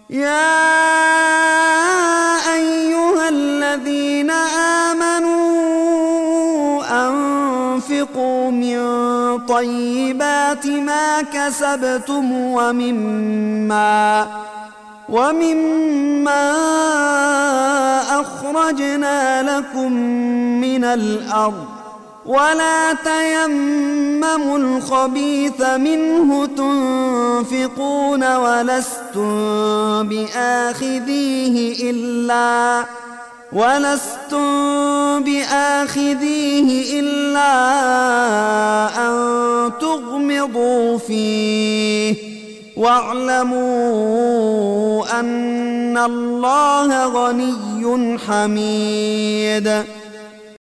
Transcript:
يا أيها الذين آمنوا أنفقوا من طيبات ما كسبتم ومما أخرجنا لكم من الأرض ولا تيمموا الخبيث منه تنفقون ولستم بآخذيه إلا أن تغمضوا فيه واعلموا أن الله غني حميد